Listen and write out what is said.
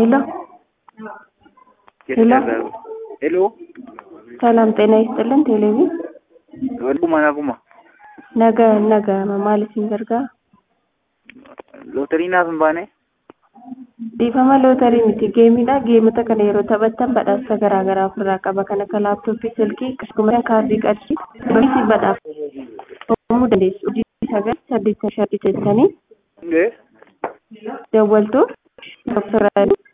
ሄሎ ሄሎ ሄሎ ሰላም ጤና ይስጥልን። ቴሌቪዥን ወልኩማ ነገ ማለት ይንገርጋ ሎተሪ naaf hin baane dhiifama lootarii miti geemiidha. Geemota kana yeroo taphattan badhaasa garaagaraa ofirraa qaba. Kan akka laaptooppii, silkii, akkasumas kaardii qarshii bisi badhaafamuu dandeessu. Hojii 9 8 5 jettanii dawwaltuu